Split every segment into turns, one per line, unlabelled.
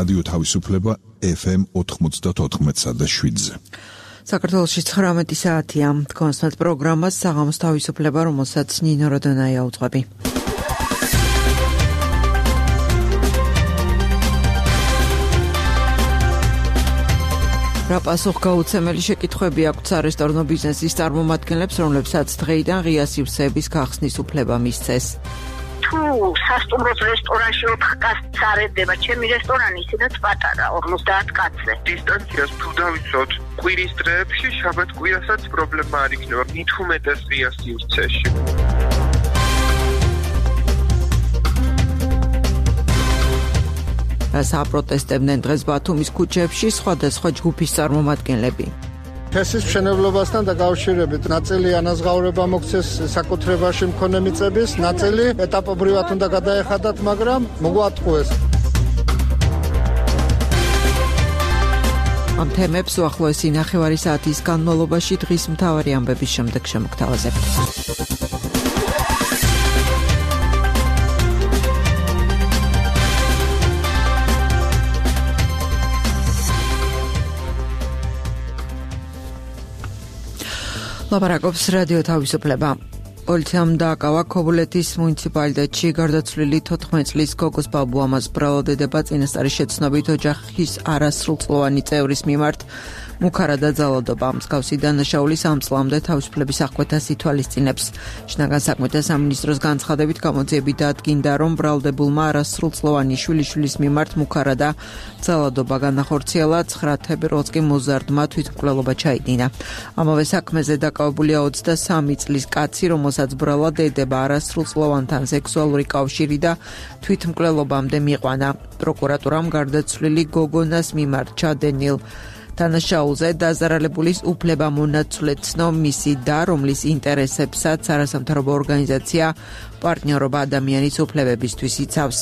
რადიო თავისუფლება FM 94.7-ზე.
საქართველოში 19 საათია. კონსტანტ პროგრამას საღამოს თავისუფლება, რომელსაც ნინო როდონაია უძღვები. რა პასუხგაუცემელი შეკითხვები აქვთ სარესტორნო ბიზნესის წარმომადგენლებს, რომლებსაც დღეიდან ღია სივრცეების გახსნის უფლება მისცეს?
თუ სასტუმროს რესტორანში 4 კაცს არევდება, ჩემი რესტორანი ისედაც პატარა 50 კაცზე.
დისტანციას თუ დავიცოთ, კვირის დღეებში, შაბათ-კვირასაც პრობლემა არ იქნება, მით უმეტეს ღია სივრცეში.
საპროტესტებდნენ დღეს ბათუმის ქუჩებში სხვადასხვა ჯგუფის წარმომადგენლები.
ფესის მშენებლობასთან დაკავშირებით ნაწილი ანაზღაურება მოქცეს საკუთრებაში მქონე მიწების, ნაწილი ეტაპობრივად უნდა გადაეხადათ, მაგრამ მოგვატყუეს.
ამ თემებს უახლოესი ნახევარი საათის განმავლობაში დღის მთავარი ამბების შემდეგ შემოგთავაზებთ. ლაპარაკობს რადიო თავისუფლება. პოლიციამ დააკავა ქობულეთის მუნიციპალიტეტში გარდაცვლილი 14 წლის გოგოს ბაბუამას ბრალადედება წინასწარი შეცნობით ოჯახის არასრულწლოვანი წევრის მიმართ მუქარა და ძალადობა. მსგავსი დანაშაული 3 წლამდე თავისუფლების აღკვეთას ითვალისწინებს. შინაგან საქმეთა სამინისტროს განცხადებით გამოძიები დაადგინდა, რომ ბრალდებულმა არასრულწლოვანი შვილიშვილის მიმართ მუქარა და ძალადობა განახორციელა, 9 თებერვალს კი მოზარდმა თვითმკვლელობა ჩაიდინა. ამავე საქმეზე დაკავებულია 23 წლის კაცი, რომელსაც ბრალადედება არასრულწლოვანთან სექსუალური კავშირი და თვითმკვლელობამდე მიიყვანა. პროკურატურამ გარდაცვლილი გოგონას მიმართ ჩადენილ დანაშაულზე დაზარალებულის უფლებამონაცვლე ცნო მისი და, რომლის ინტერესებსაც არასამთავრობო ორგანიზაცია პარტნიორობა ადამიანის უფლებებისთვის იცავს.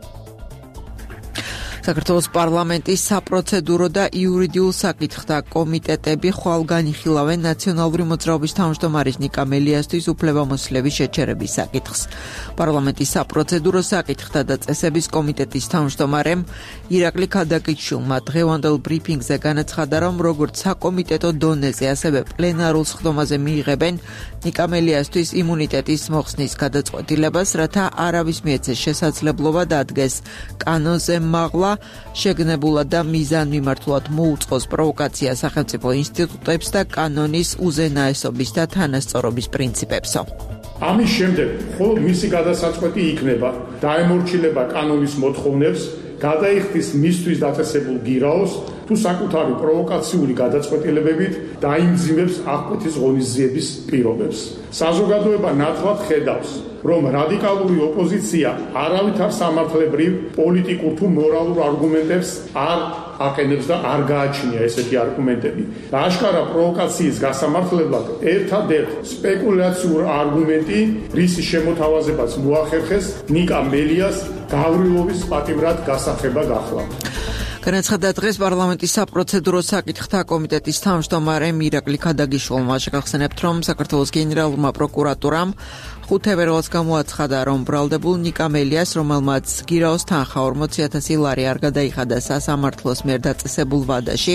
საქართველოს პარლამენტის საპროცედურო და იურიდიულ საკითხთა კომიტეტები ხვალ განიხილავენ ნაციონალური მოძრაობის თავმჯდომარის ნიკა მელიასთვის უფლებამოსილების შეჩერების საკითხს. პარლამენტის საპროცედურო საკითხთა და წესების კომიტეტის თავმჯდომარემ ირაკლი ქადაკიჩილმა დღევანდელ ბრიფინგზე განაცხადა, რომ როგორც საკომიტეტო დონეზე, ასევე პლენარულ სხდომაზე მიიღებენ ნიკა მელიასთვის იმუნიტეტის მოხსნის გადაწყვეტილებას, რათა არავის მიეცეს შესაძლებლობა დადგეს კანონზე მაღლა შეგნებულად და მიზანმიმართულად მოუწყოს პროვოკაცია სახელმწიფო ინსტიტუტებს და კანონის უზენაესობის და თანასწორობის პრინციპებსო.
ამის შემდეგ მხოლოდ მისი გადასაწყვეტი იქნება დაემორჩილება კანონის მოთხოვნებს, გადაიხდის მისთვის დაწესებულ გირაოს, თუ საკუთარი პროვოკაციული გადაწყვეტილებებით დაიმძიმებს აღკვეთის ღონისძიების პირობებს. საზოგადოება ნათლად ხედავს, რომ რადიკალური ოპოზიცია არავითარ სამართლებრივ, პოლიტიკურ თუ მორალურ არგუმენტებს არ აყენებს და არ გააჩნია ესეთი არგუმენტები. და აშკარა პროვოკაციის გასამართლებლად ერთადერთ სპეკულაციურ არგუმენტი, რისი შემოთავაზებაც მოახერხეს ნიკა მელიას გავრილობის პატიმრად გასახება გახლა.
განაცხადა დღეს პარლამენტის საპროცედურო საკითხთა კომიტეტის თავმჯდომარე ირაკლი ქადაგიშვილმა. შეგახსენებთ, რომ საქართველოს გენერალურმა პროკურატურამ 5 თებერვალს გამოაცხადა, რომ ბრალდებულ ნიკა მელიას, რომელმაც გირაოს თანხა 40,000 ლარი არ გადაიხადა სასამართლოს მიერ დაწესებულ ვადაში,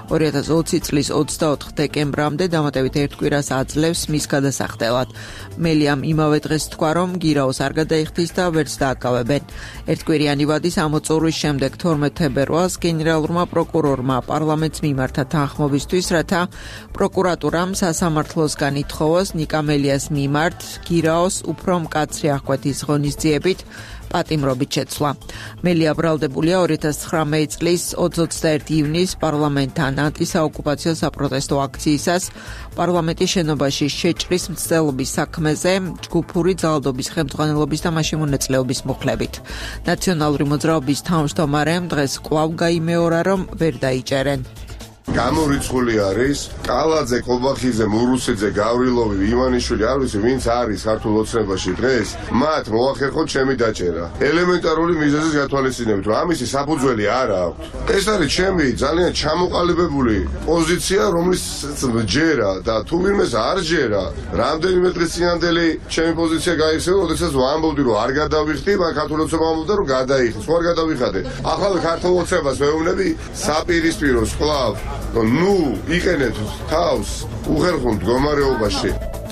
2020 წლის 24 დეკემბრამდე დამატებით 1 კვირას აძლევს მის გადასახდელად. მელიამ იმავე დღეს თქვა, რომ გირაოს არ გადაიხდის და ვერც დააკავებენ. ერთკვირიანი ვადის ამოწურვის შემდეგ 12 თებერვალს გენერალურმა პროკურორმა პარლამენტს მიმართა თანხმობისთვის, რათა პროკურატურამ სასამართლოსგან ითხოვოს ნიკა მელიას მიმართ გირაოს უფრო მკაცრი აღკვეთის ღონისძიებით პატიმრობით შეცვლა. მელია ბრალდებულია 2019 წლის 21 ივნის პარლამენტთან ანტისაოკუპაციო საპროტესტო აქციისას პარლამენტის შენობაში შეჭრის მცდელობის საქმეზე ჯგუფური ძალადობის ხელმძღვანელობის და მასში მონაწილეობის მუხლებით. ნაციონალური მოძრაობის თავმჯდომარემ დღეს კვლავ გაიმეორა, რომ ვერ დაიჭერენ.
გამორიცხული არის კალაძე, კობახიძე, მურუსიძე, გავრილოვი, ივანიშვილი, არ ვიცი ვინც არის ქართულ ოცნებაში დღეს, მათ მოახერხოთ ჩემი დაჭერა. ელემენტარული მიზეზის გათვალისწინებით, რომ ამისი საფუძველი არ აქვს. ეს არის ჩემი ძალიან ჩამოყალიბებული პოზიცია, რომლის ჯერა და თუ ვინმეს არ ჯერა, რამდენიმე დღის წინანდელი ჩემი პოზიცია გაიხსენა, როდესაც ვამბობდი, რომ არ გადავიხდი, მაგრამ ქართულ ოცნება ამბობდა, რომ გადაიხდი. ხო არ გადავიხადე. ახლა ქართულ ოცნებას ვეუბნები საპირისპიროს კვლავ ნუ იყენეთ თავს უხერხულ მდგომარეობაში.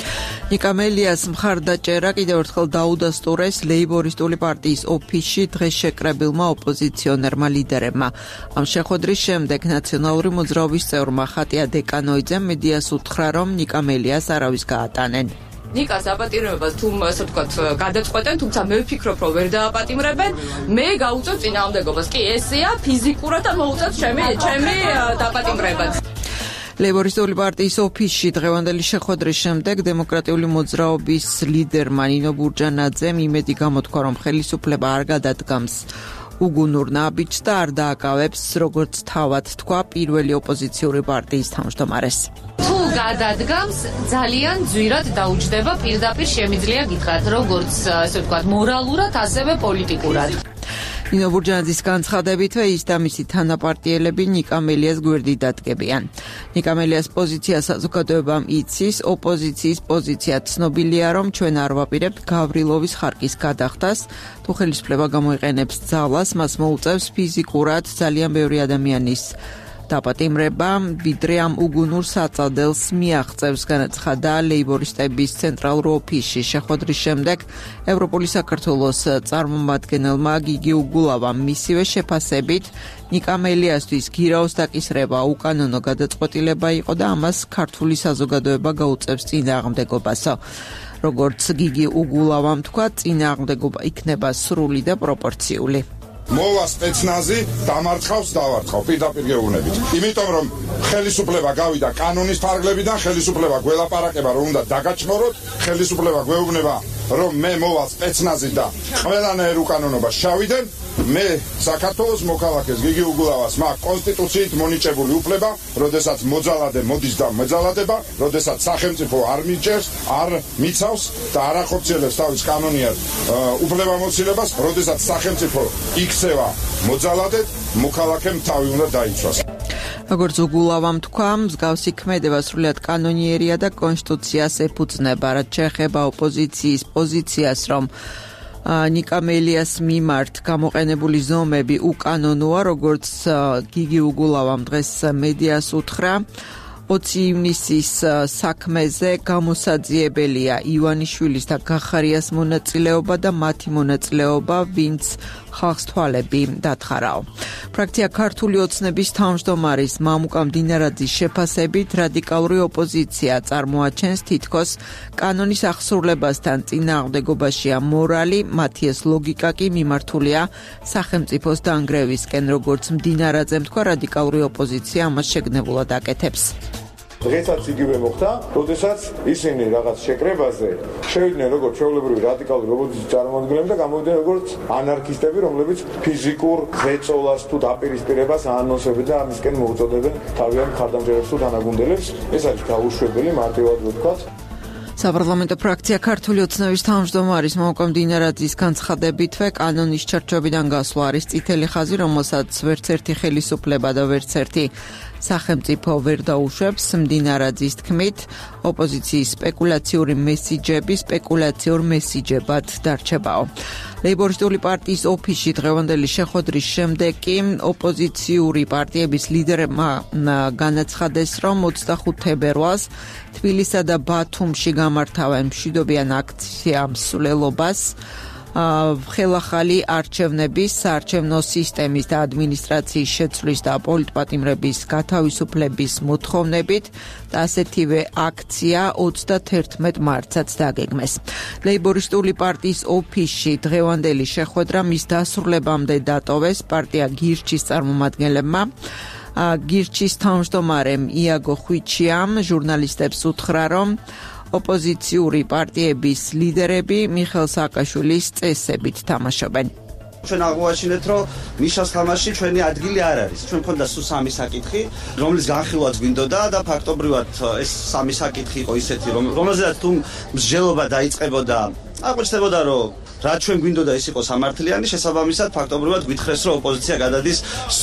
ნიკამელიას მხარდაჭერა კიდევ ერთხელ დაუდასტურეს ლეიბორისტული პარტიის ოფისში დღეს შეკრებილმა ოპოზიციონერმა ლიდერებმა. ამ შეხვედრის შემდეგ ნაციონალური მოძრაობის წევრმა ხატია დეკანოიძემ მედიას უთხრა, რომ ნიკამელიას არავის გაატანენ.
ნიკას აპატიმრებას თუ ასე ვთქვათ გადაწყვეტენ, თუმცა მე ვფიქრობ, რომ ვერ დააპატიმრებენ, მე გავუწევ წინააღმდეგობას. კი, ესეა ფიზიკურად და მოუწევ ჩემი დაპატიმრებას.
ლეიბორისტული პარტიის ოფისში დღევანდელი შეხვედრის შემდეგ დემოკრატიული მოძრაობის ლიდერმა ნინო ბურჯანაძემ იმედი გამოთქვა, რომ ხელისუფლება არ გადადგამს უგუნურ ნაბიჯს და არ დააკავებს, როგორც თავად თქვა, პირველი ოპოზიციური პარტიის თავმჯდომარეს.
თუ გადადგამს, ძალიან ძვირად დაუჯდება, პირდაპირ შემიძლია გითხრათ, როგორც ასე ვთქვათ, მორალურად, ასევე პოლიტიკურად.
ნინო ბურჯანაძის განცხადებითვე ის და მისი თანაპარტიელები ნიკამელიას გვერდით დადგებიან. ნიკამელიას პოზიცია საზოგადოებამ იცის, ოპოზიციის პოზიცია ცნობილია, რომ ჩვენ არ ვაპირებთ გავრილოვის ხარკის გადახდას, თუ ხელისუფლება გამოიყენებს ძალას, მას მოუწევს ფიზიკურად ძალიან ბევრი ადამიანის დაპატიმრება, ვიდრე ამ უგუნურ საწადელს მიაღწევს, განაცხადა ლეიბორისტების ცენტრალურ ოფისში შეხვედრის შემდეგ ევროპული საქართველოს წარმომადგენელმა გიგი უგულავამ მისივე შეფასებით ნიკამელიასთვის გირაოს დაკისრება უკანონო გადაწყვეტილება იყო და ამას ქართული საზოგადოება გაუწევს წინააღმდეგობასო. როგორც გიგი უგულავამ თქვა, წინააღმდეგობა იქნება სრული და პროპორციული.
მოვა სპეცნაზი დამარცხავს დავარცხავ პირდაპირ გეუბნებით. იმიტომ რომ ხელისუფლება გავიდა კანონის ფარგლებიდან, ხელისუფლება გველაპარაკება რომ უნდა დაგაჭმოროთ, ხელისუფლება გვეუბნება რომ მე მოვა სპეცნაზი და ყველანაირ უკანონობას შავიდენ. მე საქართველოს მოქალაქეს გიგი უგულავას მაქვს კონსტიტუციით მონიჭებული უფლება, როდესაც მოძალადე მოდის და მეძალადება, როდესაც სახელმწიფო არ მიჭერს, არ მიცავს და არ ახორციელებს თავის კანონიერ უფლებამოსილებას, როდესაც სახელმწიფო იქცევა მოძალადედ, მოქალაქემ თავი უნდა დაიცვას.
როგორც უგულავამ თქვა, მსგავსი ქმედება სრულიად კანონიერია და კონსტიტუციას ეფუძნება, რაც შეეხება ოპოზიციის პოზიციას, რომ ნიკამელიას მიმართ გამოყენებული ზომები უკანონოა, როგორც გიგი უგულავამ დღეს მედიას უთხრა. 20 ივნისის საქმეზე გამოსაძიებელია ივანიშვილის და გახარიას მონაწილეობა და მათი მონაწილეობა, ვინც ხალხს თვალები დათხარაო. ფრაქცია ქართული ოცნების თავმჯდომარის მამუკა მდინარაძის შეფასებით რადიკალური ოპოზიცია წარმოაჩენს თითქოს კანონის აღსრულებასთან წინააღმდეგობაშია მორალი, მათი ეს ლოგიკა კი მიმართულია სახელმწიფოს დანგრევისკენ, როგორც მდინარაძემ თქვა, რადიკალური ოპოზიცია ამას შეგნებულად აკეთებს.
დღესაც იგივე მოხდა, როდესაც ისინი რაღაც შეკრებაზე შევიდნენ როგორც ჩვეულებრივი რადიკალური ოპოზიციის წარმომადგენლები და გამოვიდნენ როგორც ანარქისტები, რომლებიც ფიზიკურ ზეწოლას თუ დაპირისპირებას აანონსებენ და ამისკენ მოუწოდებენ თავიანთ მხარდამჭერებს თუ თანაგუნდელებს. ეს არის გაუშვებელი, მარტივად ვთქვათ.
საპარლამენტო ფრაქცია ქართული ოცნების თავმჯდომარის მამუკა მდინარაძის განცხადებითვე კანონის ჩარჩოებიდან გასვლა არის წითელი ხაზი, რომელსაც ვერც ერთი ხელისუფლება და ვერც ერთი სახელმწიფო ვერ დაუშვებს. მდინარაძის თქმით, ოპოზიციის სპეკულაციური მესიჯები სპეკულაციურ მესიჯებად დარჩებაო. ლეიბორისტული პარტიის ოფისში დღევანდელი შეხვედრის შემდეგ კი ოპოზიციური პარტიების ლიდერებმა განაცხადეს, რომ 25 თებერვალს თბილისსა და ბათუმში გამართავენ მშვიდობიან აქცია მსვლელობას ხელახალი არჩევნების, საარჩევნო სისტემის და ადმინისტრაციის შეცვლის და პოლიტპატიმრების გათავისუფლების მოთხოვნებით და ასეთივე აქცია 31 მარტსაც დაგეგმეს. ლეიბორისტული პარტიის ოფისში დღევანდელი შეხვედრა მის დასრულებამდე დატოვეს პარტია გირჩის წარმომადგენლებმა. გირჩის თავმჯდომარემ იაგო ხვიჩიამ ჟურნალისტებს უთხრა, რომ ოპოზიციური პარტიების ლიდერები მიხეილ სააკაშვილის წესებით თამაშობენ.
ჩვენ აღვაშინეთ, რომ მიშას თამაში ჩვენი ადგილი არ არის. ჩვენ მქონდა სულ სამი საკითხი, რომლის განხილვაც გვინდოდა და ფაქტობრივად ეს სამი საკითხი იყო ისეთი, რომელზეც თუ მსჯელობა დაიწყებოდა, აღმოჩნდებოდა, რომ რაც ჩვენ გვინდოდა ის იყო სამართლიანი, შესაბამისად ფაქტობრივად გვითხრეს, რომ ოპოზიცია გადადის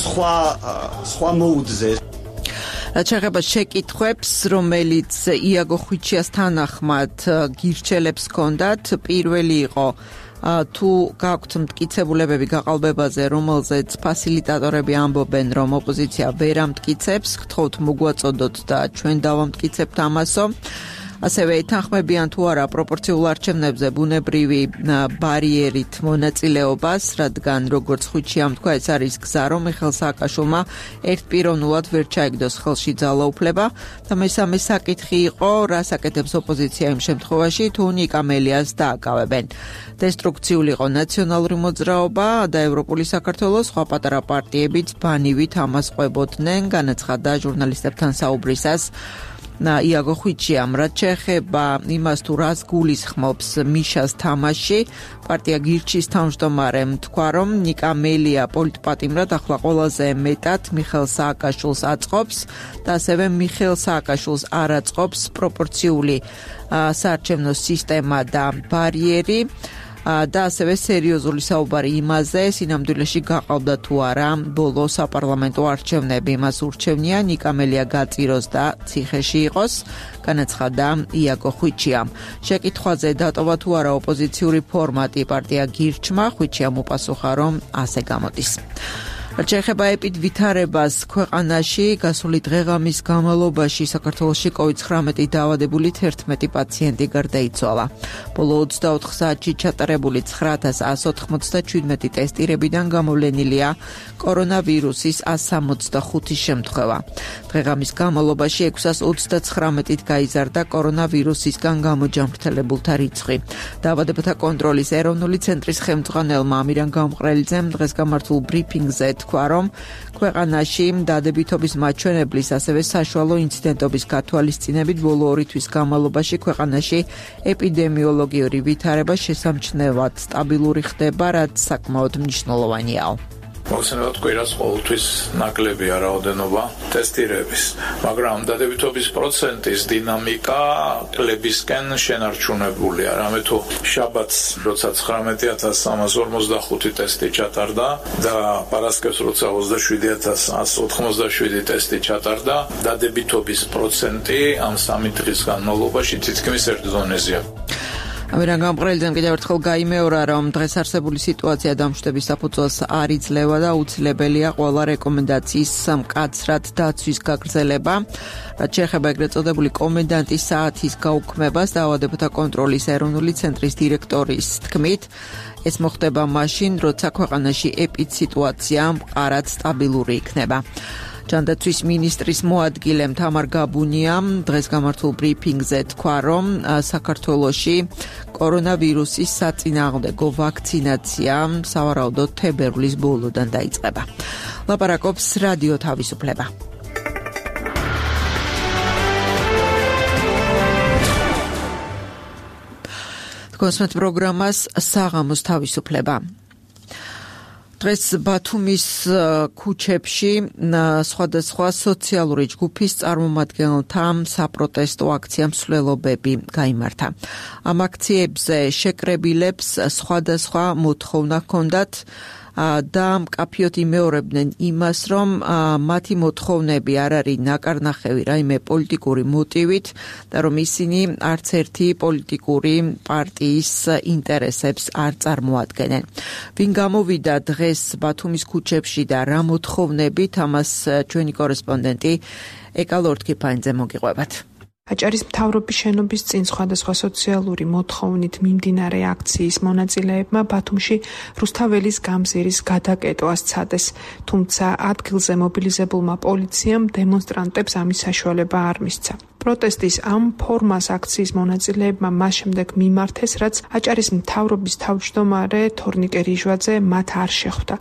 სხვა მოუდზე.
რაც შეეხება შეკითხვებს, რომელიც იაგო ხვიჩიას თანახმად გირჩელებს ჰქონდათ, პირველი იყო თუ გაქვთ მტკიცებულებები გაყალბებაზე, რომელზეც ფასილიტატორები ამბობენ, რომ ოპოზიცია ვერ ამტკიცებს, გთხოვთ მოგვაწოდოთ და ჩვენ დავამტკიცებთ ამასო. ასევე ეთანხმებიან თუ არა პროპორციულ არჩევნებზე ბუნებრივი ბარიერით მონაწილეობას, რადგან როგორც ხვიჩიამ თქვა, ეს არის გზა, რომ მიხეილ სააკაშვილმა ერთპიროვნულად ვერ ჩაიგდოს ხელში ძალაუფლება და მესამე საკითხი იყო, რას აკეთებს ოპოზიცია იმ შემთხვევაში, თუ ნიკა მელიას დააკავებენ. დესტრუქციული იყო ნაციონალური მოძრაობა და ევროპული საქართველოს სხვა პატარა პარტიებიც ბანივით ამას ყვებოდნენ, განაცხადა ჟურნალისტებთან საუბრისას იაგო ხვიჩიამ. რაც შეეხება იმას, თუ რას გულისხმობს მიშას თამაში, პარტია გირჩის თავმჯდომარემ თქვა, რომ ნიკა მელია პოლიტპატიმრად ახლა ყველაზე მეტად მიხეილ სააკაშვილს აწყობს და ასევე მიხეილ სააკაშვილს არ აწყობს პროპორციული საარჩევნო სისტემა და ბარიერი. და ასევე სერიოზული საუბარი იმაზე, სინამდვილეში გაყავდა თუ არა ბოლო საპარლამენტო არჩევნები. მას ურჩევნია ნიკა მელია გაწიროს და ციხეში იყოს, განაცხადა იაგო ხვიჩიამ. შეკითხვაზე დატოვა თუ არა ოპოზიციური ფორმატი პარტია გირჩმა, ხვიჩიამ უპასუხა, რომ ასე გამოდის. რაც შეეხება ეპიდვითარებას ქვეყანაში, გასული დღეღამის განმავლობაში საქართველოში COVID-19 დაავადებული 11 პაციენტი გარდაიცვალა. ბოლო 24 საათში ჩატარებული 9197 ტესტირებიდან გამოვლენილია კორონავირუსის 165 შემთხვევა. დღეღამის განმავლობაში 639-ით გაიზარდა კორონავირუსისგან გამოჯამრთელებულთა რიცხვი. დაავადებათა კონტროლის ეროვნული ცენტრის ხელმძღვანელმა ამირან გამყრელიძემ დღეს გამართულ ბრიფინგზე თქვა, რომ ქვეყანაში დადებითობის მაჩვენებლის, ასევე საშუალო ინციდენტობის გათვალისწინებით ბოლო 2 თვის განმავლობაში ქვეყანაში ეპიდემიოლოგიური ვითარება შესამჩნევად სტაბილური ხდება, რაც საკმაოდ მნიშვნელოვანია.
მოხსენებათ კვირას ყოველთვის ნაკლებია რაოდენობა ტესტირების, მაგრამ დადებითობის პროცენტის დინამიკა კლებისკენ შენარჩუნებულია. რამე თუ შაბათს, როცა 19345 ტესტი ჩატარდა და პარასკევს, როცა 27187 ტესტი ჩატარდა, დადებითობის პროცენტი ამ 3 დღის განმავლობაში თითქმის ერთ ზონეზეა. ამირან გამყრელიძემ კიდევ ერთხელ გაიმეორა, რომ დღეს არსებული სიტუაცია დამშვიდობის საფუძველს არ იძლევა და უცილებელია ყველა რეკომენდაციის მკაცრად დაცვის გაგრძელება. რაც შეეხება ეგრეთ წოდებული კომენდანტის საათის გაუქმებას, დაავადებათა კონტროლის ეროვნული ცენტრის დირექტორის თქმით, ეს მოხდება მაშინ, როცა ქვეყანაში ეპიდსიტუაცია მყარად სტაბილური იქნება. ჯანდაცვის მინისტრის მოადგილემ თამარ გაბუნიამ დღეს გამართულ ბრიფინგზე თქვა, რომ საქართველოში კორონავირუსის საწინააღმდეგო ვაქცინაცია სავარაუდოდ თებერვლის ბოლოდან დაიწყება. ლაპარაკობს რადიო თავისუფლება. კონსმეთ პროგრამას საღამოს თავისუფლება. დღეს ბათუმის ქუჩებში სხვადასხვა სოციალური ჯგუფის წარმომადგენელთა საპროტესტო აქცია მსვლელობები გაიმართა. ამ აქციებზე შეკრებილებს სხვადასხვა მოთხოვნა ჰქონდათ და მკაფიოდ იმეორებდნენ იმას, რომ მათი მოთხოვნები არ არის ნაკარნახევი რაიმე პოლიტიკური მოტივით და რომ ისინი არც ერთი პოლიტიკური პარტიის ინტერესებს არ წარმოადგენენ. ვინ გამოვიდა დღეს ბათუმის ქუჩებში და რა მოთხოვნებით, ამას ჩვენი კორესპონდენტი ეკა ლორთქიფანიძე მოგიყვებათ.
აჭარის მთავრობის შენობის წინ სხვადასხვა სოციალური მოთხოვნით მიმდინარე აქციის მონაწილეებმა ბათუმში რუსთაველის გამზირის გადაკეტვა სცადეს, თუმცა ადგილზე მობილიზებულმა პოლიციამ დემონსტრანტებს ამის საშუალება არ მისცა. პროტესტის ამ ფორმას აქციის მონაწილეებმა მას შემდეგ მიმართეს, რაც აჭარის მთავრობის თავმჯდომარე თორნიკე რიჟვაძე მათ არ შეხვდა.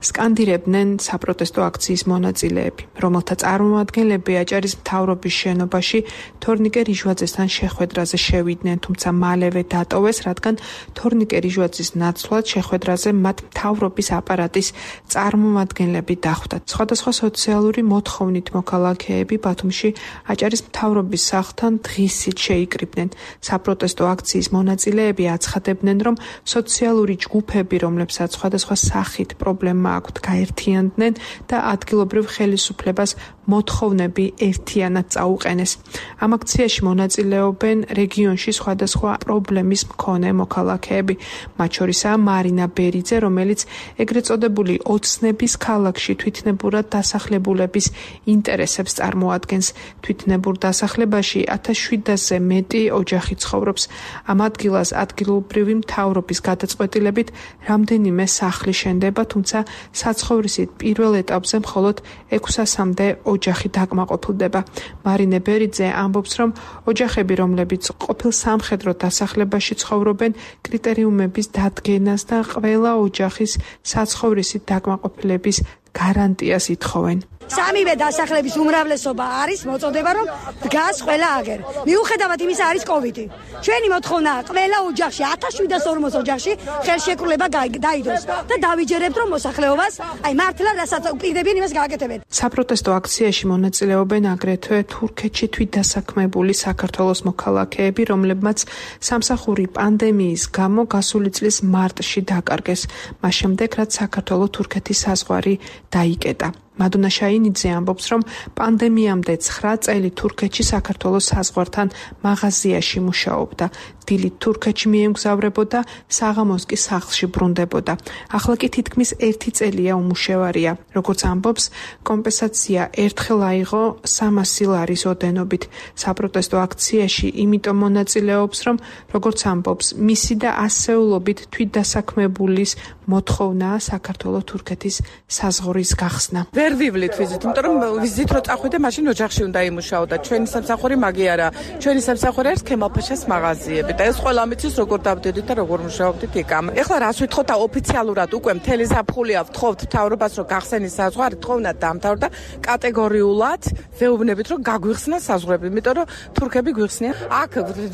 სკანდირებდნენ საპროტესტო აქციის მონაწილეები, რომელთა წარმომადგენლები აჭარის მთავრობის შენობაში თორნიკე რიჟვაძესთან შეხვედრაზე შევიდნენ, თუმცა მალევე დატოვეს, რადგან თორნიკე რიჟვაძის ნაცვლად შეხვედრაზე მათ მთავრობის აპარატის წარმომადგენლები დახვდათ. სხვადასხვა სოციალური მოთხოვნით მოქალაქეები ბათუმში აჭარის მთავრობის სახლთან დღისით შეიკრიბნენ. საპროტესტო აქციის მონაწილეები აცხადებდნენ, რომ სოციალური ჯგუფები, რომლებსაც სხვადასხვა სახით პრობლემა აქვთ, გაერთიანდნენ და ადგილობრივ ხელისუფლებას მოთხოვნები ერთიანად წაუყენეს. ამ აქციაში მონაწილეობენ რეგიონში სხვადასხვა პრობლემის მქონე მოქალაქეები, მათ შორისაა მარინა ბერიძე, რომელიც ეგრეთ წოდებული ოცნების ქალაქში თვითნებურად დასახლებულების ინტერესებს წარმოადგენს. თვითნებურ დასახლებაში 1700-ზე მეტი ოჯახი ცხოვრობს. ამ ადგილას ადგილობრივი მთავრობის გადაწყვეტილებით რამდენიმე სახლი შენდება, თუმცა საცხოვრისით პირველ ეტაპზე მხოლოდ 600-მდე ოჯახი დაკმაყოფილდება. მარინე ბერიძე ამბობს, რომ ოჯახები, რომლებიც ყოფილ სამხედრო დასახლებაში ცხოვრობენ, კრიტერიუმების დადგენას და ყველა ოჯახის საცხოვრისით დაკმაყოფილების გარანტიას ითხოვენ.
სამივე დასახლების უმრავლესობა არის მოწოდება, რომ დგას ყველა აგერ. მიუხედავად იმისა, არის კოვიდი. ჩვენი მოთხოვნაა ყველა ოჯახში 1740 ოჯახში ხელშეკრულება დაიდოს და დავიჯერებთ, რომ მოსახლეობას მართლა რასაც უპირდებიან, იმას გააკეთებენ.
საპროტესტო აქციაში მონაწილეობენ აგრეთვე თურქეთში თვითდასაქმებული საქართველოს მოქალაქეები, რომლებმაც სამსახური პანდემიის გამო გასული წლის მარტში დაკარგეს, მას შემდეგ რაც საქართველო-თურქეთის საზღვარი დაიკეტა. მადუნა შაინიძე ამბობს, რომ პანდემიამდე 9 წელი თურქეთში საქართველოს საზღვართან მაღაზიაში მუშაობდა. დილით თურქეთში მიემგზავრებოდა, საღამოს კი სახლში ბრუნდებოდა. ახლა კი თითქმის 1 წელია უმუშევარია. როგორც ამბობს, კომპენსაცია ერთხელ აიღო 300 ლარის ოდენობით. საპროტესტო აქციაში იმიტომ მონაწილეობს, რომ როგორც ამბობს, მისი და ასეულობით თვითდასაქმებულის მოთხოვნაა საქართველო-თურქეთის საზღვრის გახსნა.
ვერ ვივლით ვიზით, იმიტომ რომ ვიზით რო წახვიდე, მაშინ ოჯახში უნდა იმუშაოდა. ჩვენი სამსახური მაგი არა. ჩვენი სამსახური არის ქემალ-ფაშას მაღაზიები და ეს ყველა მიცის როგორ დავდედით და როგორ მუშაობდით იქამ. ეხლა რას ვითხოვთ და ოფიციალურად უკვე მთელი ზაფხულია ვთხოვთ მთავრობას, რომ გახსენის საზღვარი, თხოვნად დამთავრდა კატეგორიულად, ვეუბნებით, რომ გაგვიხსნა საზღვრები, იმიტომ რომ თურქები გვიხსნიან. აქ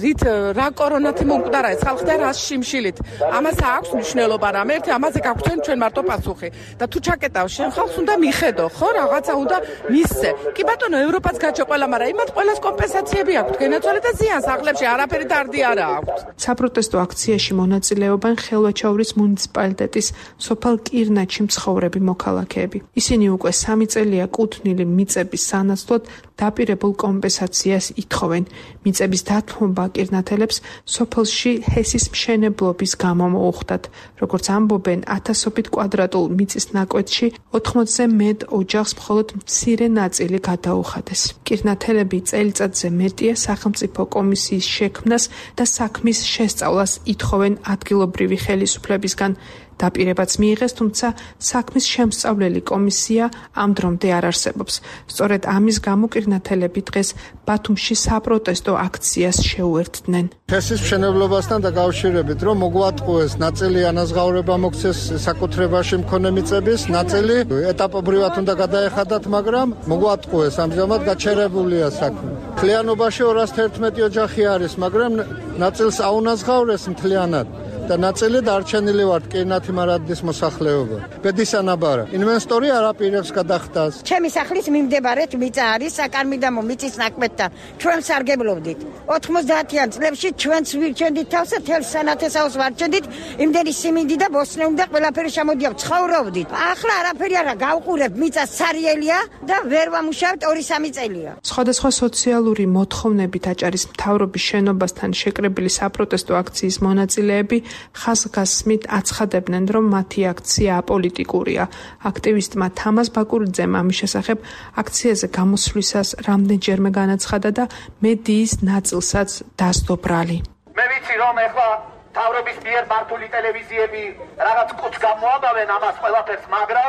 რა კორონათი მომკვდარა ეს ხალხი და რა შიმშილით. ამას აქვს მნიშვნელობა რამე, ერთი ამაზე გაგვცენ ჩვენ მარტო პასუხი. და თუ ჩაკეტავ შენ ხალხს უნდა მიხედო, ხო, რაღაცა უნდა მისცე. კი ბატონო, ევროპაც გაჩო ყველა, მაგრამ იმათ ყველას კომპენსაციები აქვს, გენაცვალე და ზიან სახლებში არაფერი დარდი არა აქვს.
საპროტესტო აქციაში მონაწილეობენ ხელვაჩაურის მუნიციპალიტეტის სოფელ კირნაჩი მცხოვრები მოქალაქეები. ისინი უკვე 3 წელია კუთვნილი მიწების სანაცვლოდ დაპირებულ კომპენსაციას ითხოვენ. მიწების დათმობა კირნათელებს სოფელში ჰესის მშენებლობის გამო მოუხდათ. როგორც ამბობენ, 1000-ობით კვადრატულ მიწის ნაკვეთში 80-ზე მეტ ოჯახს მხოლოდ მცირე ნაწილი გადაუხადეს. კირნათელები წელიწადზე მეტია სახელმწიფო კომისიის შექმნას და საქმის შესწავლას ითხოვენ ადგილობრივი ხელისუფლებისგან. დაპირებაც მიიღეს, თუმცა საქმის შემსწავლელი კომისია ამ დრომდე არ არსებობს. სწორედ ამის გამო კირნათელები დღეს ბათუმში საპროტესტო აქციას შეუერთდნენ.
ჰესის მშენებლობასთან დაკავშირებით, რომ მოგვატყუეს ნაწილი ანაზღაურება მოქცეს საკუთრებაში მქონე მიწების, ნაწილი ეტაპობრივად უნდა გადაეხადათ, მაგრამ მოგვატყუეს, ამჟამად გაჩერებულია საქმე. მთლიანობაში 211 ოჯახი არის, მაგრამ ნაწილს აუნაზღაურეს მთლიანად. და ნაწილი დარჩენილი ვართ კირნათი მარადის მოსახლეობა. ბედისანაბარა. ინვესტორი არ აპირებს გადახდას.
ჩემი სახლის მიმდებარედ მიწა არის საკარმიდამო მიწის ნაკვეთთან. ჩვენ სარგებლობდით. 90-იან წლებში ჩვენც ვირჩენდით თავს და თელ სანათესაოს ვარჩენდით. იმდენი სიმინდი და ბოსნეული და ყველაფერი შემოდია ცხოვრობდით. ახლა არაფერი არა, გავყურებ, მიწა სარიელია და ვერ ვამუშავებთ 2-3 წელია.
სხვადასხვა სოციალური მოთხოვნებით აჭარის მთავრობის შენობასთან შეკრებილი საპროტესტო აქციის მონაწილეები ხაზგასმით აცხადებდნენ, რომ მათი აქცია აპოლიტიკურია. აქტივისტმა თამაზ ბაკურიძემ ამის შესახებ აქციაზე გამოსვლისას რამდენჯერმე განაცხადა და მედიის ნაწილსაც დასდო ბრალი.
მე ვიცი, რომ ეხლა მთავრობის მიერ მართული ტელევიზიები რაღაც კუც გამოაბავენ ამას ყველაფერს, მაგრამ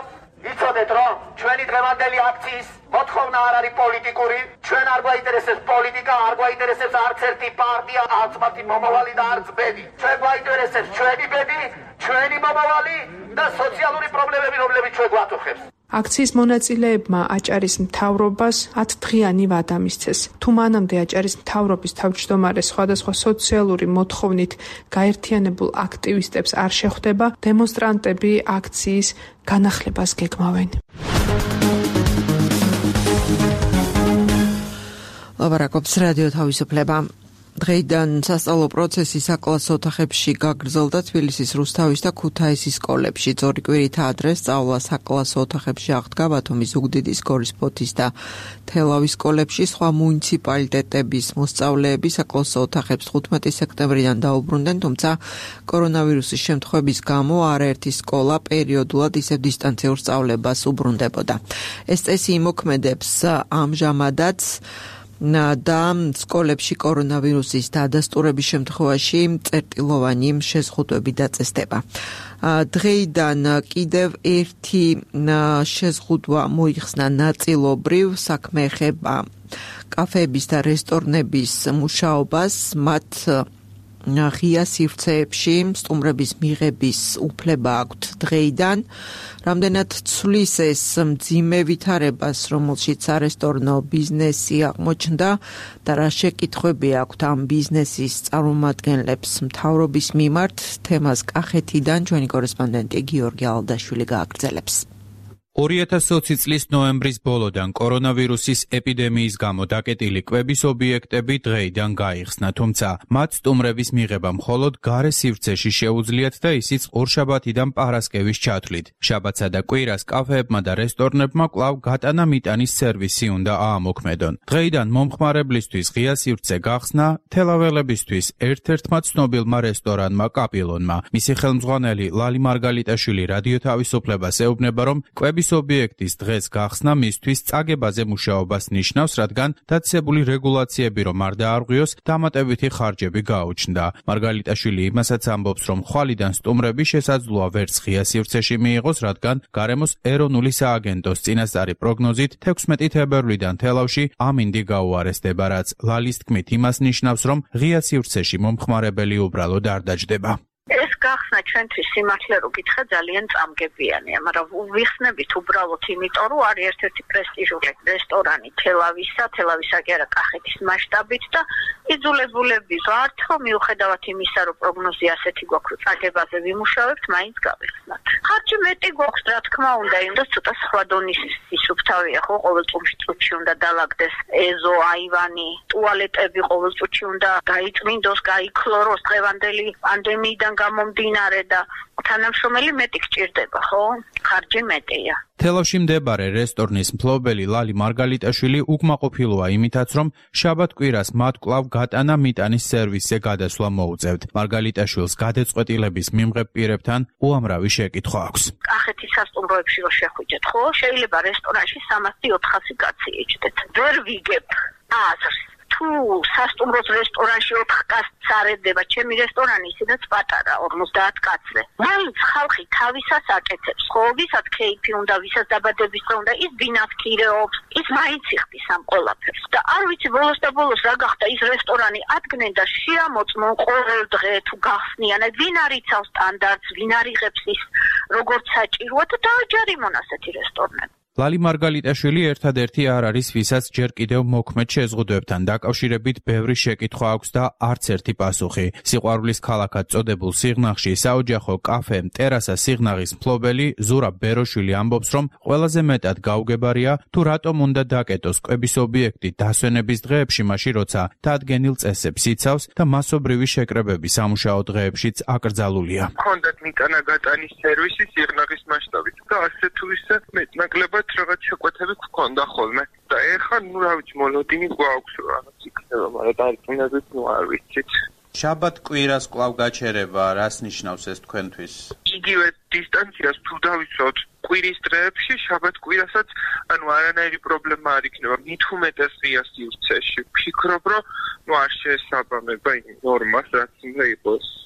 იცოდეთ რომ ჩვენი დღევანდელი აქციის მოთხოვნა არ არის პოლიტიკური, ჩვენ არ გვაინტერესებს პოლიტიკა, არ გვაინტერესებს არც ერთი პარტია, არც მათი მომავალი და არც ბედი. ჩვენ გვაინტერესებს ჩვენი ბედი, ჩვენი მომავალი და სოციალური პრობლემები, რომლებიც ჩვენ გვაწუხებს.
აქციის მონაწილეებმა აჭარის მთავრობას 10 დღიანი ვადა მისცეს. თუ მანამდე აჭარის მთავრობის თავმჯდომარე სხვადასხვა სოციალური მოთხოვნით გაერთიანებულ აქტივისტებს არ შეხვდება, დემონსტრანტები აქციის განახლებას გეგმავენ.
ლაპარაკობს რადიო თავისუფლება. დღეიდან სასწავლო პროცესი საკლასო ოთახებში გაგრძელდა თბილისის რუსთავის და ქუთაისის სკოლებში. ძორი კვირითაა დღეს სწავლა საკლასო ოთახებში აღდგა ბათუმის ზუგდიდის, გორის, ფოთის და თელავის სკოლებში. სხვა მუნიციპალიტეტების მოსწავლეები საკლასო ოთახებს 15 სექტემბრიდან დაუბრუნდნენ, თუმცა კორონავირუსის შემთხვევების გამო არაერთი სკოლა პერიოდულად ისევ დისტანციურ სწავლებას უბრუნდებოდა. ეს წესი იმოქმედებს ამჟამადაც და სკოლებში კორონავირუსის დადასტურების შემთხვევაში წერტილოვანი შეზღუდვები დაწესდება. დღეიდან კიდევ ერთი შეზღუდვა მოიხსნა ნაწილობრივ, საქმე ეხება კაფეების და რესტორნების მუშაობას, მათ ღია სივრცეებში სტუმრების მიღების უფლება აქვთ დღეიდან. რამდენად ცვლის ეს მძიმე ვითარებას, რომელშიც არესტორნო ბიზნესი აღმოჩნდა და რა შეკითხვები აქვთ ამ ბიზნესის წარმომადგენლებს მთავრობის მიმართ, თემას კახეთიდან ჩვენი კორესპონდენტი გიორგი ალდაშვილი გააგრძელებს.
2020 წლის ნოემბრის ბოლოდან კორონავირუსის ეპიდემიის გამო დაკეტილი კვების ობიექტები დღეიდან გაიხსნა, თუმცა მათ სტუმრების მიღება მხოლოდ გარე სივრცეში შეუძლიათ და ისიც ორშაბათიდან პარასკევის ჩათვლით. შაბათსა და კვირას კაფეებმა და რესტორნებმა კვლავ გატანა-მიტანის სერვისი უნდა აამოქმედონ. დღეიდან მომხმარებლისთვის ღია სივრცე გახსნა თელაველებისთვის ერთ-ერთმა ცნობილმა რესტორანმა კაპილონმა. მისი ხელმძღვანელი ლალი მარგალიტაშვილი რადიო თავისუფლებას ეუბნება, რომ კვების ობიექტის დღეს გახსნა მისთვის წაგებაზე მუშაობას ნიშნავს, რადგან დაწესებული რეგულაციები რომ არ დაარღვიოს, დამატებითი ხარჯები გაუჩნდა. მარგალიტაშვილი იმასაც ამბობს, რომ ხვალიდან სტუმრები შესაძლოა ვერც ღია სივრცეში მიიღოს, რადგან გარემოს ეროვნული სააგენტოს წინასწარი პროგნოზით 16 თებერვლიდან თელავში ამინდი გაუარესდება, რაც ლალის თქმით იმას ნიშნავს, რომ ღია სივრცეში მომხმარებელი უბრალოდ არ დაჯდება.
ეს გახსნა ჩვენთვის სიმართლე რო გითხრა ძალიან წამგებიანია, მაგრამ ვიხსნებით უბრალოდ იმიტომ, რომ არის ერთ-ერთი პრესტიჟული რესტორანი თელავისა კი არა კახეთის მასშტაბით და იძულებულები ვართ, რომ მიუხედავად იმისა, რომ პროგნოზი ასეთი გვაქვს, რომ წაგებაზე ვიმუშავებთ, მაინც გავიხსნათ. ხარჯი მეტი გვაქვს, რა თქმა უნდა, იმდა ცოტა სხვა დონის სისუფთავია, ხო, ყოველ წუთში უნდა დაალაგდეს ეზო, აივანი, ტუალეტები ყოველ წუთში უნდა გაიწმინდოს, გაიქლოროს დღევანდელი პანდემიიდან გამომდინარე და თანამშრომელი მეტი გჭირდება, ხო? ხარჯი მეტია.
თელავში მდებარე რესტორნის მფლობელი ლალი მარგალიტაშვილი უკმაყოფილოა იმითაც, რომ შაბათ-კვირას მათ კვლავ გატანა-მიტანის სერვისზე გადასვლა მოუწევთ. მარგალიტაშვილს გადაწყვეტილების მიმღებ პირებთან უამრავი შეკითხვა აქვს.
კახეთის სასტუმროებში რო შეხვიდეთ, ხო? შეიძლება რესტორანში 300-400 კაცი ეჭდეთ. ვერ ვიგებ აზრს. თუ სასტუმროს რესტორანში 4 კაცს არედება, ჩემი რესტორანი ისედაც პატარა 50 კაცზე. მაინც ხალხი თავისას აკეთებს, ხო, ვისაც კეიფი უნდა, ვისაც დაბადების დღე უნდა, ის ბინათქირეობს, ის მაინც იხდის ამ ყველაფერს. და არ ვიცი ბოლოს და ბოლოს რა გახდა, ის რესტორანი ადგენენ და შეამოწმონ ყოველ დღე თუ გახსნიან, ვინ არიცავს სტანდარტს, ვინ არიღებს ის როგორც საჭიროა და დააჯარიმონ ასეთი რესტორნები.
ლალი მარგალიტაშვილი ერთადერთი არ არის, ვისაც ჯერ კიდევ მოქმედ შეზღუდვებთან დაკავშირებით ბევრი შეკითხვა აქვს და არც ერთი პასუხი. სიყვარულის ქალაქად წოდებულ სიღნაღში საოჯახო კაფე ტერასა სიღნაღის მფლობელი ზურა ბეროშვილი ამბობს, რომ ყველაზე მეტად გაუგებარია თუ რატომ უნდა დაკეტოს კვების ობიექტი დასვენების დღეებში, მაშინ როცა დადგენილ წესებს იცავს და მასობრივი შეკრებები სამუშაო დღეებშიც აკრძალულია.
ჰქონდათ მიტანა-გატანის სერვისი სიღნაღის მასშტაბით და ასე თუ ისე მეტნაკლებად რაღაც შეკვეთები გქონდა ხოლმე და ეხლა ნუ რა ვიცი მოლოდინი გვაქვს რაღაც იქნება, მაგრამ დარწმუნებით ნუ არ ვიცით.
შაბათ-კვირას კვლავ გაჩერება რას ნიშნავს ეს თქვენთვის?
იგივე დისტანციას თუ დავიცოთ კვირის დღეებში, შაბათ-კვირასაც ანუ არანაირი პრობლემა არ იქნება. მით უმეტეს ღია სივრცეში. ვფიქრობ, რომ ნუ არ შეესაბამება იმ ნორმას, რაც უნდა იყოს.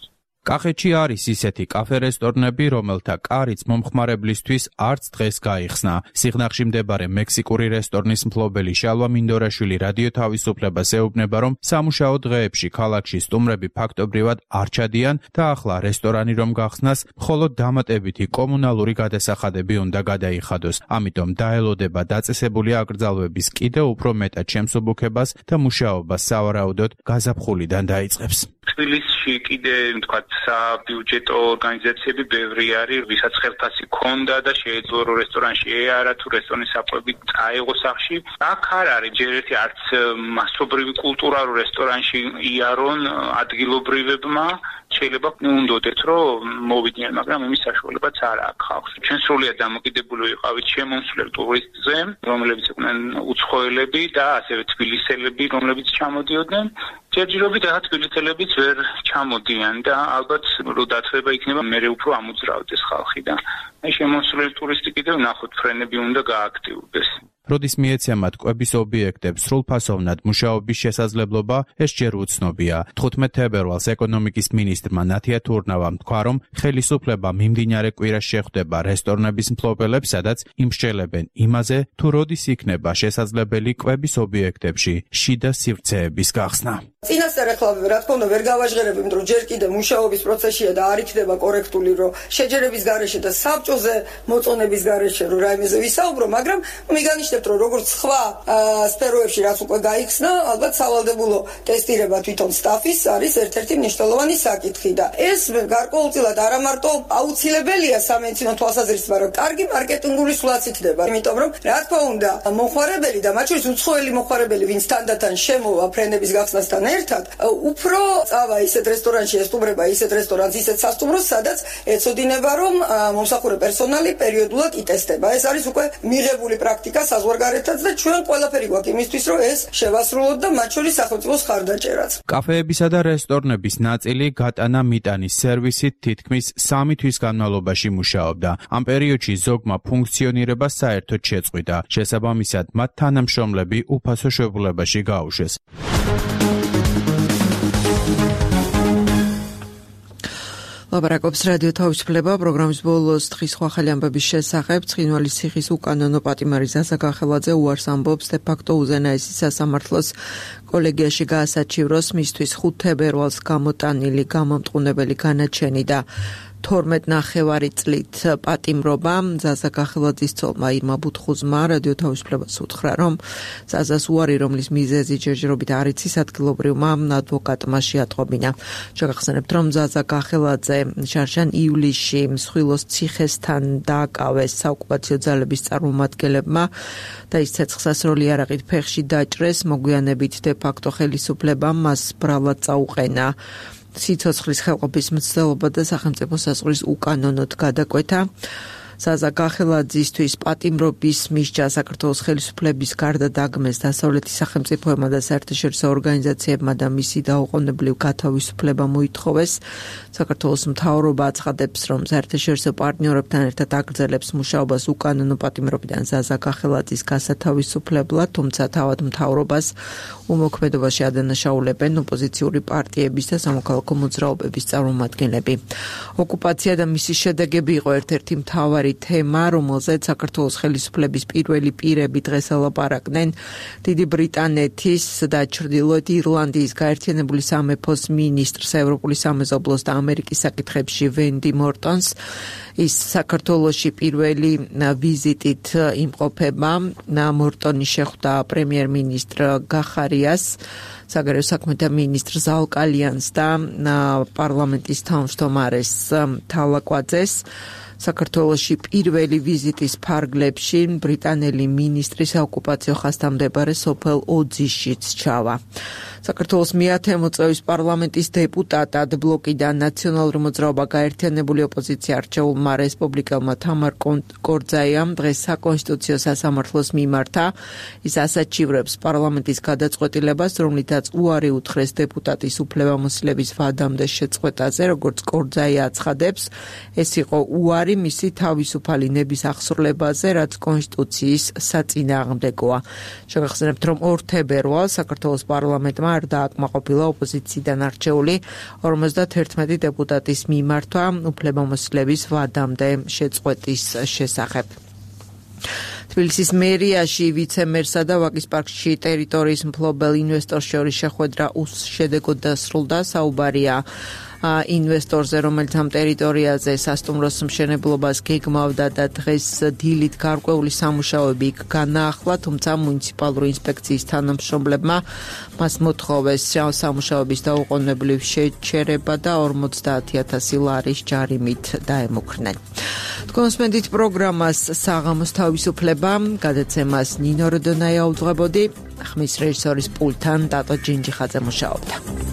კახეთში არის ისეთი კაფე-რესტორნები, რომელთა კარიც მომხმარებლისთვის არც დღეს გაიხსნა. სიღნაღში მდებარე მექსიკური რესტორნის მფლობელი შალვა მინდორაშვილი რადიო თავისუფლებას ეუბნება, რომ სამუშაო დღეებში ქალაქში სტუმრები ფაქტობრივად არ ჩადიან და ახლა რესტორანი რომ გახსნას, მხოლოდ დამატებითი კომუნალური გადასახადები უნდა გადაიხადოს. ამიტომ დაელოდება დაწესებული აკრძალვების კიდევ უფრო მეტად შემსუბუქებას და მუშაობას სავარაუდოდ გაზაფხულიდან დაიწყებს.
თბილისში კიდე ვთქვათ საბიუჯეტო ორგანიზაციები ბევრი არის, ვისაც ხელფასი ქონდა და შეეძლო რომ რესტორანში ეარა თუ რესტორნის საკვები წაეღო სახში. აქ არ არის ჯერ ერთი არც მასობრივი კულტურა რომ რესტორანში იარონ ადგილობრივებმა შეიძლება უნდოდეთ რომ მოვიდნენ, მაგრამ იმის საშუალებაც არ აქვს ხალხს. ჩვენ სრულიად დამოკიდებული ვიყავით შემომსვლელ ტურისტზე, რომლებიც იყვნენ უცხოელები და ასევე თბილისელები, რომლებიც ჩამოდიოდნენ. ჯერჯერობით ახლა თბილისელებიც ვერ ჩამოდიან და ალბათ რო დათრება იქნება მერე უფრო ამოძრავდეს ხალხი და შემომსვლელი ტურისტი კიდევ ნახოთ ფრენები უნდა გააქტიურდეს.
როდის მიეცემათ კვების ობიექტებს სრულფასოვნად მუშაობის შესაძლებლობა, ეს ჯერ უცნობია. 15 თებერვალს ეკონომიკის მინისტრმა ნათია თურნავამ თქვა, რომ ხელისუფლება მიმდინარე კვირას შეხვდება რესტორნების მფლობელებს, სადაც იმსჯელებენ იმაზე, თუ როდის იქნება შესაძლებელი კვების ობიექტებში შიდა სივრცეების გახსნა.
წინასწარ ახლა რა თქმა უნდა ვერ გავაჟღერებ, იმიტომ რომ ჯერ კიდევ მუშაობის პროცესია და არ იქნება კორექტული, რომ შეჯერების გარეშე და საბჭოზე მოწონების გარეშე რომ რაიმეზე ვისაუბრო, მაგრამ მიგანიშნებთ რომ როგორც სხვა სფეროებში რაც უკვე გაიხსნა, ალბათ სავალდებულო ტესტირება თვითონ სტაფის არის ერთ-ერთი მნიშვნელოვანი საკითხი და ეს გარკვეულწილად არა მარტო აუცილებელია სამედიცინო თვალსაზრისით, მაგრამ კარგი მარკეტინგული სვლაც იქნება, იმიტომ რომ რა თქმა უნდა მოხმარებელი და მათ შორის უცხოელი მოხმარებელი, ვინც თანდათან შემოვა ფრენების გახსნასთან ერთად, უფრო წავა ისეთ რესტორანში ესტუმრება ისეთ რესტორანს, ისეთ სასტუმროს, სადაც ეცოდინება რომ მომსახურე პერსონალი პერიოდულად იტესტება. ეს არის უკვე მიღებული პრაქტიკა საზღვარგარეთაც და ჩვენ ყველაფერი გვაქვს იმისთვის, რომ ეს შევასრულოთ და მათ შორის სახელმწიფოს ხარდაჭერაც.
კაფეებისა და რესტორნების ნაწილი გატანა მიტანის სერვისით თითქმის 3 თვის განმავლობაში მუშაობდა. ამ პერიოდში ზოგმა ფუნქციონირება საერთოდ შეწყვიტა. შესაბამისად, მათ თანამშრომლები უფასო შეებულებაში გაუშვეს.
ლაპარაკობს რადიო თავისუფლება პროგრამის ბოლოს დღის ხვალ ამბების შესახებ. ცხინვალის ციხის უკანონო პატიმარი ზაზა გახელაძე უარს ამბობს დე ფაქტო უზენაესის სასამართლოს კოლეგიაში გაასაჩივროს მისთვის 5 თებერვალს გამოტანილი გამომტყუნებელი განაჩენი და 12.5 წლით პატიმრობა. ზაზა გახელაძის ცოლმა ირმა ბუთხუზმა რადიო თავისუფლებას უთხრა, რომ ზაზას უარი, რომლის მიზეზი ჯერჯერობით არ იცის, ადგილობრივმა ადვოკატმა შეატყობინა. შეგახსენებთ, რომ ზაზა გახელაძე შარშან ივლისში მსხვილოს ციხესთან დააკავეს საოკუპაციო ძალების წარმომადგენლებმა და ის ცეცხლსასროლი იარაღით ფეხში დაჭრეს. მოგვიანებით დე ფაქტო ხელისუფლებამ მას ბრალად წაუყენა სიცოცხლის ხელყოფის მცდელობა და სახელმწიფო საზღვრის უკანონოდ გადაკვეთა. ზაზა გახელაძისთვის პატიმრობის მისჯა საქართველოს ხელისუფლების გარდა დაგმეს დასავლეთის სახელმწიფოებმა და საერთაშორისო ორგანიზაციებმა და მისი დაუყოვნებლივ გათავისუფლება მოითხოვეს. საქართველოს მთავრობა აცხადებს, რომ საერთაშორისო პარტნიორებთან ერთად აგრძელებს მუშაობას უკანონო პატიმრობიდან ზაზა გახელაძის გასათავისუფლებლად, თუმცა თავად მთავრობას უმოქმედობაში ადანაშაულებენ ოპოზიციური პარტიების და სამოქალაქო მოძრაობების წარმომადგენლები. ოკუპაცია და მისი შედეგები იყო ერთ-ერთი მთავარი თემა, რომელზეც საქართველოს ხელისუფლების პირველი პირები დღეს ელაპარაკდნენ. დიდი ბრიტანეთის და ჩრდილოეთ ირლანდიის გაერთიანებული სამეფოს მინისტრს, ევროპული სამეზობლოს და ამერიკის საკითხებში ვენდი მორტონს. ის საქართველოში პირველი ვიზიტით იმყოფება. მორტონი შეხვდა პრემიერ-მინისტრ გახარიას, საგარეო საქმეთა მინისტრ ზალკალიანს და პარლამენტის თავმჯდომარეს თალაკვაძეს. საქართველოში პირველი ვიზიტის ფარგლებში ბრიტანელი მინისტრი საოკუპაციო ხასთამდებარე სოფელ ოძიშიც ჩავა. საქართველოს მე-10 მოწვევის პარლამენტის დეპუტატად ბლოკიდან ნაციონალური მოძრაობა გაერთიანებული ოპოზიცია არჩეულმა რესპუბლიკელმა თამარ კორძაიამ დღეს საკონსტიტუციო სასამართლოს მიმართა. ის ასაჩივრებს პარლამენტის გადაწყვეტილებას, რომლითაც უარი უთხრეს დეპუტატის უფლებამოსილების ვადამდე შეწყვეტაზე, როგორც კორძაია აცხადებს. ეს იყო უარი საუბარი მისი თავისუფალი ნების აღსრულებაზე, რაც კონსტიტუციის საწინააღმდეგოა. შეგახსენებთ, რომ 2 თებერვალს საქართველოს პარლამენტმა არ დააკმაყოფილა ოპოზიციიდან არჩეული 51 დეპუტატის მიმართვა უფლებამოსილების ვადამდე შეწყვეტის შესახებ. თბილისის მერიაში ვიცე-მერსა და ვაკის პარკში ტერიტორიის მფლობელ ინვესტორს შორის შეხვედრა უშედეგოდ დასრულდა. საუბარია ინვესტორზე, რომელიც ამ ტერიტორიაზე სასტუმროს მშენებლობას გეგმავდა და დღეს დილით გარკვეული სამუშაოები იქ განაახლა, თუმცა მუნიციპალური ინსპექციის თანამშრომლებმა მას მოთხოვეს სამუშაოების დაუყოვნებლივ შეჩერება და 50,000 ლარის ჯარიმით დაემუქრნენ. კონსპენდით პროგრამას საღამოს თავისუფლება, გადაცემას ნინო როდონაია უძღვებოდი, ხმის რეჟისორის პულტთან დატო ჯინჯიხაძე მუშაობდა.